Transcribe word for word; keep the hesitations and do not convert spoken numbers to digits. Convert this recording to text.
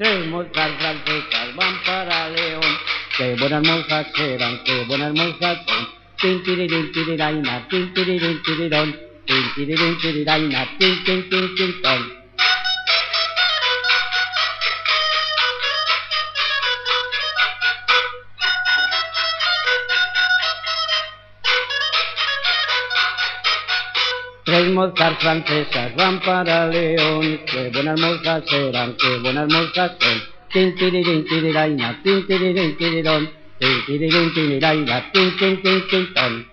Tres mozas francesas van para León. Qué buenas mozas serán, qué buenas mozas son. Tin tiririn tiriraina, tin tiririn tirirón. Tin tiririn tiriraina, tin tin tin tin ton. Tres mozas francesas van para León. Qué buenas mozas serán, qué buenas mozas son. Tin tiririn tiriraina, tin tiririn tirirón. Tin tiririn tiriraina, tin tin tin tin ton.